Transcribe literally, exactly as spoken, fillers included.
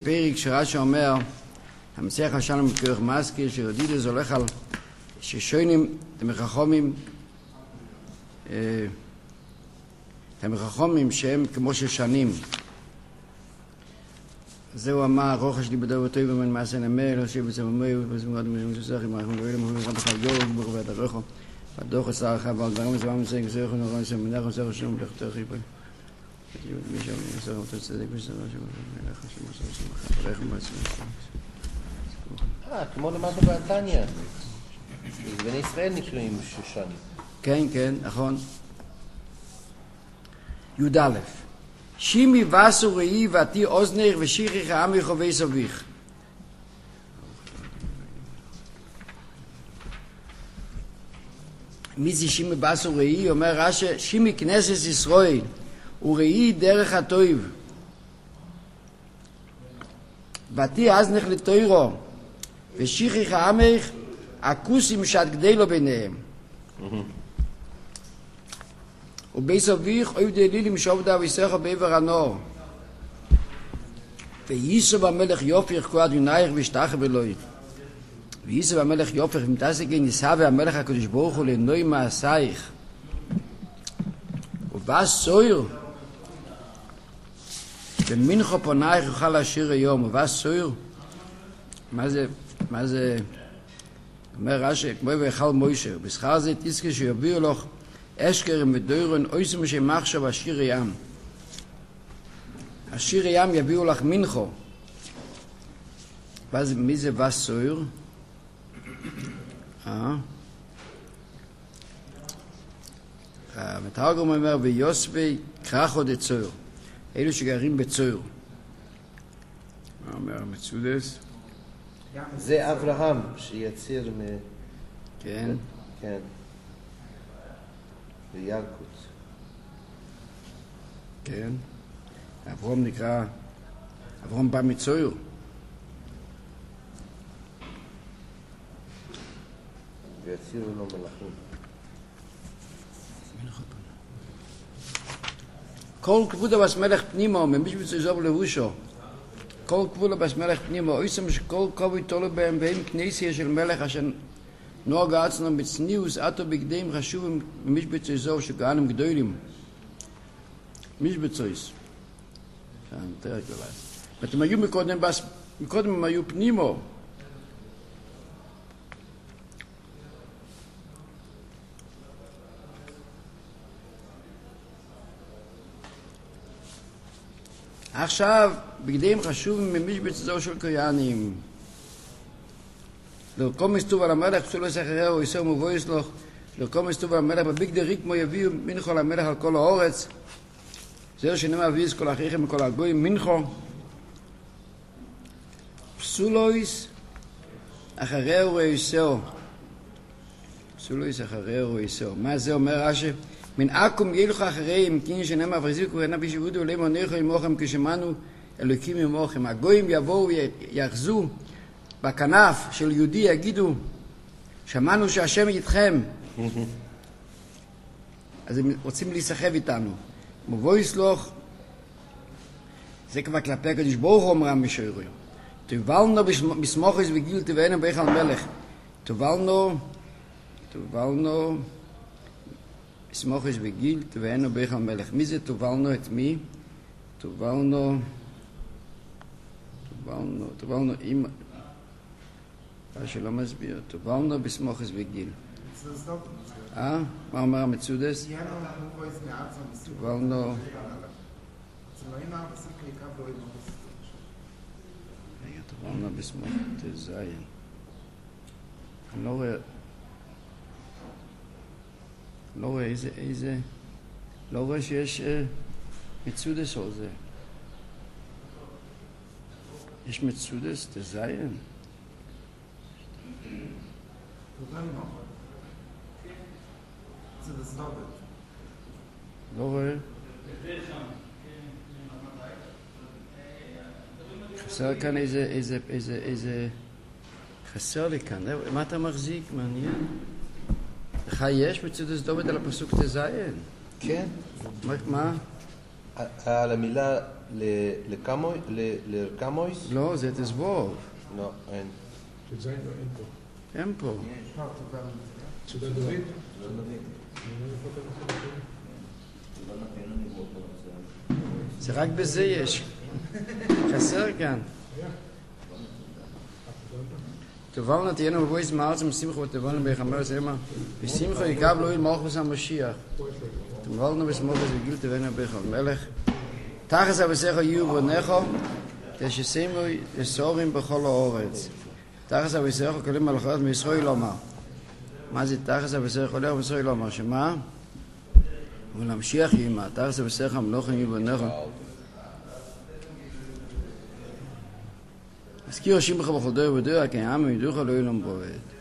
פרק שרש"י אומר, המסכת שלנו מכוח מזכיר שרדידו זה הולך על ששונים תמר-חכמים תמר-חכמים שהם כמו ששנים. זהו אמר, רוחש לי בדבר טוב ומן מעשה נמל, הושיב בצבע מוי ובזמות מזוזך עם אנחנו גאולים אנחנו גאולים אנחנו גאולים ברוך ואת הרוחו והדוח עשר הרחב ועל דברים וזבם מסייג זרחו נורא נסם מנח וסר השלום לכתר חיפוי מישהו נסר אותו צדק וסר השלום מלך השם עשר השלום אחריך ומעצים אה, כמו למדנו בעתניה בני ישראל נקראים שושנים. כן, כן, נכון. י"א שימי וסו ראי ועתי אוזנך ושיחיך עמי חובי סביך. מי זה שימי וסו ראי? אומר רש"י, שימי כנסת ישראל וראי דרך הטוב. ועתי אזנך לתוירו ושיחיך עמך הכוסים שאת גדלו ביניהם. ובסביך אוהב דלילים שובדה ויסך בעבר הנור וייסו במלך יופך כה אדונייך ושתח ולוי וייסו במלך יופך ומתעסק ניסה והמלך הקדוש ברוך הוא לנוי מעשייך ובא סויר ומנחו פונייך יוכל להשאיר היום ובא סויר מה זה מה זה אומר רש"י כמו ויכל מוישה בשכר זה תזכה שיביאו לך אשכרים ודוירון אויסם שמחשב השיר ים השיר ים יביאו לך מנחו ואז מי זה וסויר? אה? המתרגם אומר ויוסבי קרחו דצויר אלו שגרים בצויר מה אומר המצודס? זה אברהם שיציר מ... כן כן וילקוט. כן. אברהם נקרא, אברהם בא מצויר. ויצירו לו מלאכים. כל כבודה בס מלך פנימו, ממש בצזוב לבושו. כל כבודה בס מלך פנימו, אויסם שכל כבוד תולו בהם והם כנסיה של מלך אשר נוהג עצנו בצניעוס עטו בגדיהם חשובים ממשבצי זו שכהנים גדולים משבצויס אתם היו מקודם מקודם הם היו פנימו עכשיו בגדיהם חשובים ממשבצי זו של כהנים לרקום מסתוב על המלך, פסולו סחרר או יסר מבויס לך, לרקום מסתוב על המלך, בביג דריק כמו יביאו מנחו למלך על כל האורץ, זהו שנאמר אביס כל אחיכם וכל הגויים מנחו, פסולויס אחרר או יסר, פסולויס אחרר או יסר, מה זה אומר רש"י? מן עקום ילך אחריהם, כי שנאמר וחזיקו ורנה בישבודו ולאמר נלכו עמוכם כשמענו אלוקים עמוכם, הגויים יבואו ויחזו בכנף של יהודי יגידו שמענו שהשם איתכם אז הם רוצים להיסחב איתנו מבוי סלוח זה כבר כלפי הקדוש ברוך הוא אומרם בשוירו תובלנו בסמוכס וגיל תבאנו ביכל מלך תובלנו תובלנו בסמוכס וגיל תבאנו ביכל מלך מי זה תובלנו את מי? תובלנו תובלנו תובלנו עם שלא מסביר, תובלנו בסמוכס וגיל. אה? מה אומר המצודס? תובלנו... תובלנו בסמוכס, תזיין. אני לא רואה... לא רואה איזה... איזה... לא רואה שיש מצודס או זה. יש מצודס, תזיין. לא רואה חסר כאן איזה איזה איזה איזה חסר לי כאן מה אתה מחזיק? מעניין לך יש מצודס דובד על הפסוק תזיין? כן מה? על המילה לרקמויס? לא, זה תסבוב. לא, אין. אין פה. תודה דוד? זה רק בזה יש. חסר כאן. תבלנה תהיינו בבויס מארץ משמחו ותבלנה ביחמר סיימה ושמחו יקב לא ילמוך בסם משיח תבלנה בשמחו וגיל תבלנה ביחם מלך תחס אבסכו יהיו בונכו תשסיימו יסורים בכל האורץ תחס אבסכו כלים מלכות מישראל לומר מה זה תחס אבסכו הולך מישראל לומר שמה? ולמשיח ימה תחס אבסכו המלוכים יהיו בונכו הזכיר שמך בחודו ובדוה כי העם ידוך לא ילום בועד